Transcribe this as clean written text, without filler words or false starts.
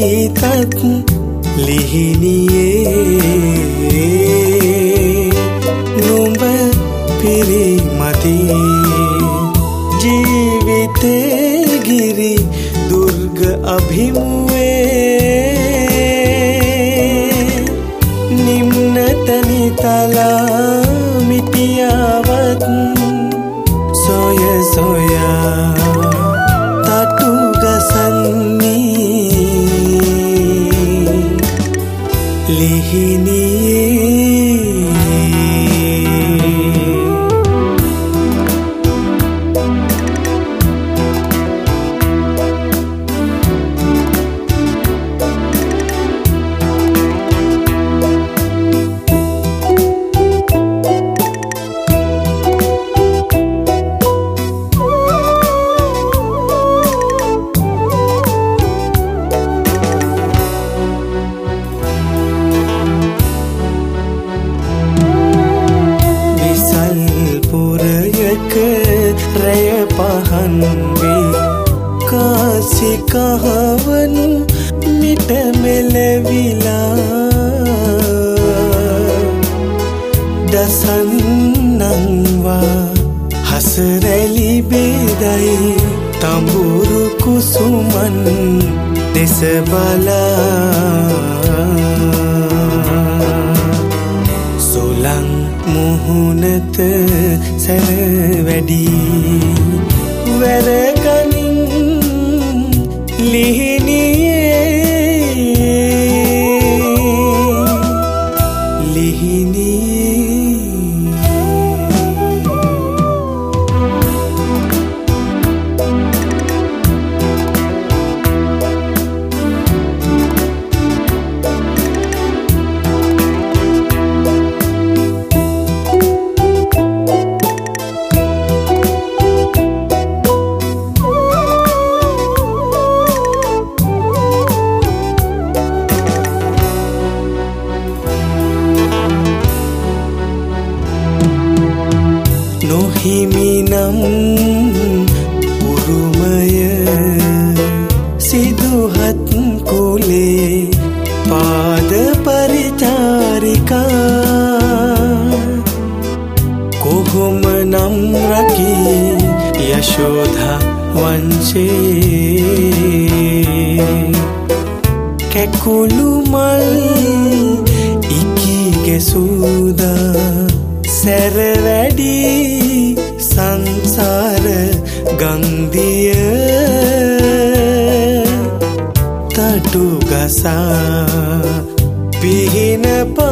ගීතත් ලිහිණියේ නුඹ පිරිමති ජීවිතේ ගිරි දුර්ග අභිමුවේ නිම්න තනිතලා මිටියාවත් සොය සොයා තටු ගසන්නේ ලිහිණියේ රය පහන් වේ කාසි කහවනු මිට මෙලවිලා දසන්නන්වා හසරැලි බේදයි තඹුරු කුසුමන් දෙස බලා සුලං මුහුණත සැර වැඩි වැරගනින් ලිහිණියේ නොහිමිනම් උරුමය සිදුහත් කුලේ පාද පරිචාරිකා කොහොම නම් රකී යශෝධා වංශේ කැකුළු මල් ඉකි ගැසුදා සැර වැඩි සංසාර ගංදිය තටු ගසා පිහින